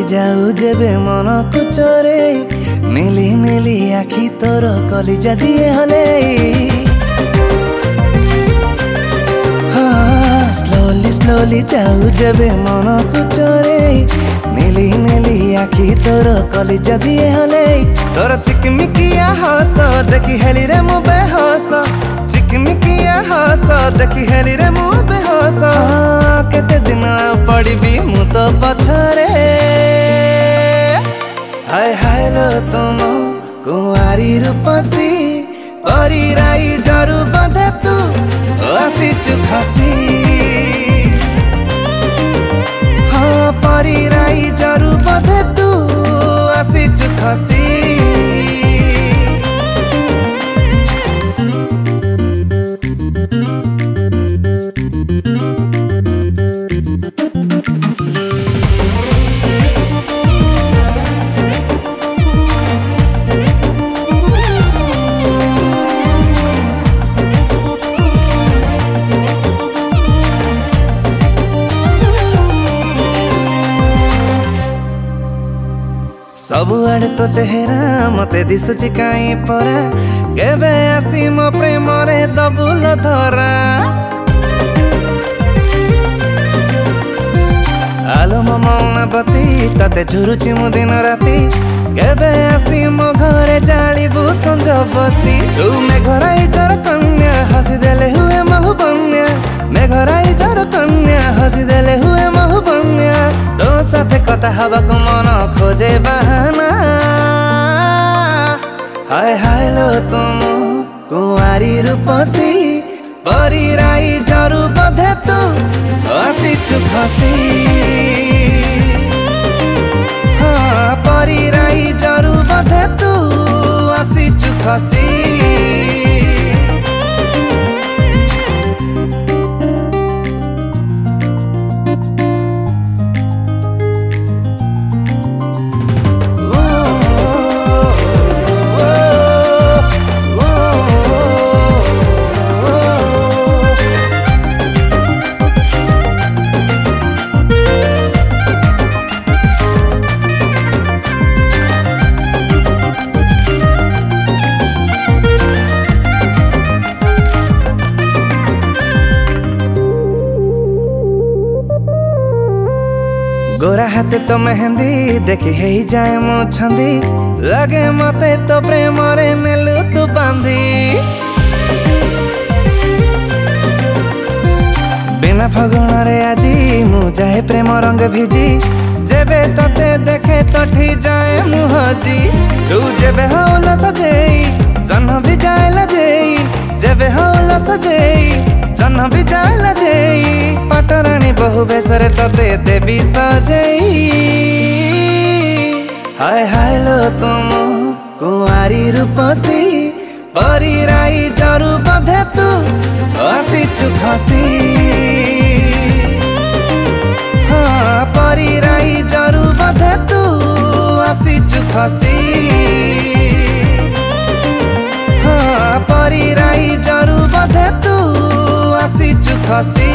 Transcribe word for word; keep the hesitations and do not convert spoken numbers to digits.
जाऊ जेबे मन को चोरे नेली नेली आखि तोर कलिजा दिए हले हाँ स्लोली स्लोली जाऊ जेबे मन को चोरे नेली नेली आखि तोर कलिजा दिए हले तोर चिकमिकिया हस देखी हेली रे मु बेहस चिकमिकिया हस देखी हेली रे मु बेहस केते दिन पड़बी मु तो पछरे हाय हाय लो तुम कुआरी रूपसी परी राई जरू बंधे तू आसी चुखसी हाँ परी राई जरू बंधे तू आसी चुखसी सबुआड़े तो चेहरा मते दिशुची काई परा केबे आसी मो प्रेम रे दबुल धरा आलो मो मौनपति तते झुरुची मु दिन राति केबे आसी मो घरे जालिबु संजपति तू मेघराई जर कन्या हसी देले हुए महु बन्या मेघराई जर कन्या हसी देले हुए महु बन्या तो साथे कथा हवा को मन खोजे बहाना हाय हाय लो तुम कुआरी रूपसी परी राई जरू बंधे तू आसी चुखसी हाँ परी राई जरू बंधे तू आसी चुखसी गोरा हाथे तो मेहंदी देखी हे जाए मो छंदी लगे मते तो प्रेम रे नेलु तू बांधी बिना फगुण रे आजी मु जाए प्रेम रंग भिजी जेबे तते देखे तठी जाए मुहजी तू जेबे हौला सजेई जन्ह भी जाए लजेई जेबे हौला सजेई जन्ह भी जाए लजेई पटरानी बहु बेसरे तते देवी सजेई हाय हाय लो तुम कुआरी रूपसी परी राई जरू बंधे तू आसी चुखसी हाँ परी राई जरू बंधे तू आसी चुखसी हाँ परी राई जरू बंधे तू आसी चुखसी